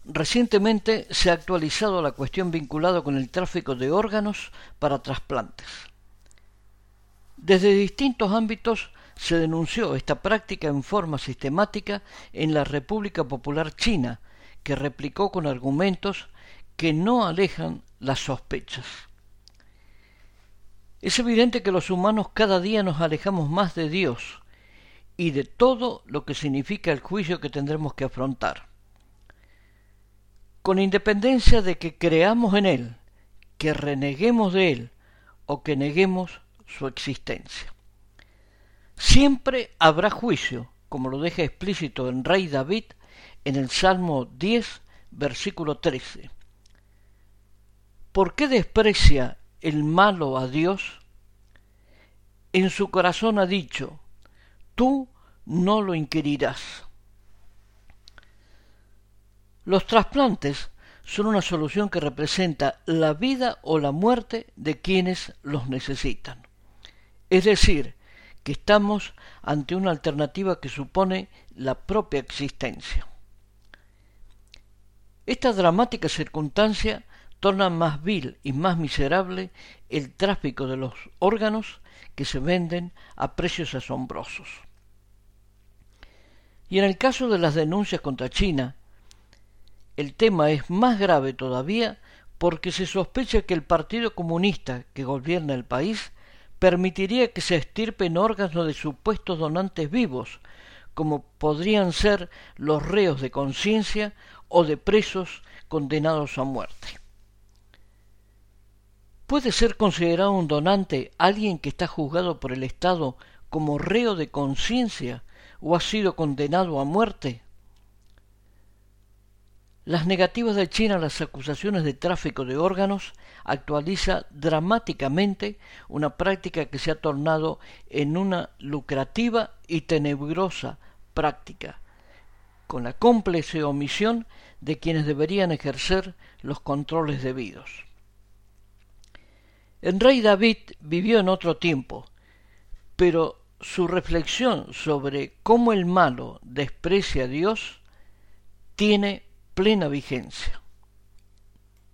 Recientemente se ha actualizado la cuestión vinculada con el tráfico de órganos para trasplantes. Desde distintos ámbitos se denunció esta práctica en forma sistemática en la República Popular China, que replicó con argumentos que no alejan las sospechas. Es evidente que los humanos cada día nos alejamos más de Dios y de todo lo que significa el juicio que tendremos que afrontar. Con independencia de que creamos en Él, que reneguemos de Él o que neguemos su existencia. Siempre habrá juicio, como lo deja explícito el rey David en el Salmo 10, versículo 13. ¿Por qué desprecia el malo a Dios? En su corazón ha dicho, tú no lo inquirirás. Los trasplantes son una solución que representa la vida o la muerte de quienes los necesitan. Es decir, que estamos ante una alternativa que supone la propia existencia. Esta dramática circunstancia torna más vil y más miserable el tráfico de los órganos que se venden a precios asombrosos. Y en el caso de las denuncias contra China, el tema es más grave todavía porque se sospecha que el Partido Comunista que gobierna el país permitiría que se extirpen órganos de supuestos donantes vivos, como podrían ser los reos de conciencia o de presos condenados a muerte. ¿Puede ser considerado un donante alguien que está juzgado por el Estado como reo de conciencia o ha sido condenado a muerte? Las negativas de China a las acusaciones de tráfico de órganos actualiza dramáticamente una práctica que se ha tornado en una lucrativa y tenebrosa práctica, con la cómplice omisión de quienes deberían ejercer los controles debidos. El rey David vivió en otro tiempo, pero su reflexión sobre cómo el malo desprecia a Dios tiene plena vigencia.